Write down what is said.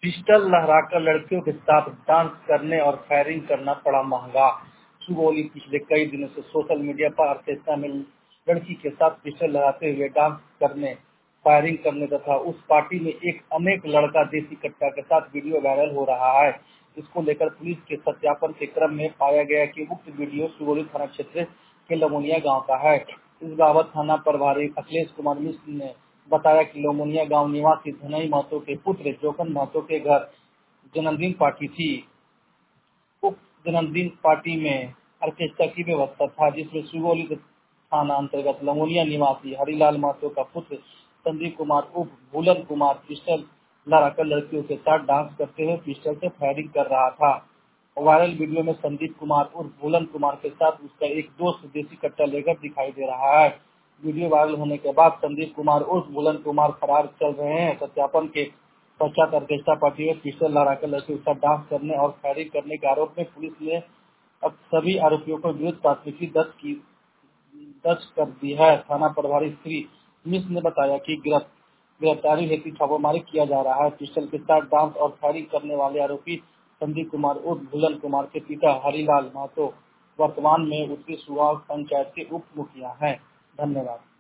Pistol लहराकर लड़कियों के साथ डांस करने और फायरिंग करना पड़ा महंगा। सुगौली पिछले कई दिनों से सोशल मीडिया पर ऑर्केस्ट्रा में लड़की के साथ पिस्टल लगाते हुए डांस करने, फायरिंग करने तथा उस पार्टी में एक अनेक लड़का देसी कट्टा के साथ वीडियो वायरल हो रहा है। इसको लेकर पुलिस के सत्यापन के क्रम में पाया गया कि उक्त वीडियो सुगौली थाना क्षेत्र के लमोनिया गाँव का है। इस बाबत थाना प्रभारी अखिलेश कुमार मिश्र ने बताया कि लोमोनिया गांव निवासी धनई महतो के पुत्र जोखन महतो के घर जन्मदिन पार्टी थी। उक्त जन्मदिन पार्टी में ऑर्केस्ट्रा की व्यवस्था था, जिसमें सुगौली थाना अंतर्गत लमोनिया निवासी हरिलाल महतो का पुत्र संदीप कुमार उर्फ भूलन कुमार पिस्टल लड़ाकर लड़कियों के साथ डांस करते हुए पिस्टल से फायरिंग कर रहा था। वायरल वीडियो में संदीप कुमार उर्फ भूलन कुमार के साथ उसका एक दोस्त देसी कट्टा लेकर दिखाई दे रहा है। वीडियो वायरल होने के बाद संदीप कुमार उर्फ भूलन कुमार फरार चल रहे हैं। सत्यापन के पश्चात ऑर्केस्ट्रा पार्टी में पिस्टल लड़ाकर लड़कियों के साथ डांस करने और फायरिंग करने के आरोप में पुलिस ने अब सभी आरोपियों को विरुद्ध प्राथमिकी दर्ज कर दी है। थाना प्रभारी श्री मिश्र ने बताया कि गिरफ्तारी हेतु छापेमारी किया जा रहा है। पिस्टल के साथ डांस और फायरिंग करने वाले आरोपी संदीप कुमार उर्फ भूलन कुमार के पिता हरिलाल महतो वर्तमान में उत्तरी सुगांव पंचायत के उप मुखिया हैं। धन्यवाद।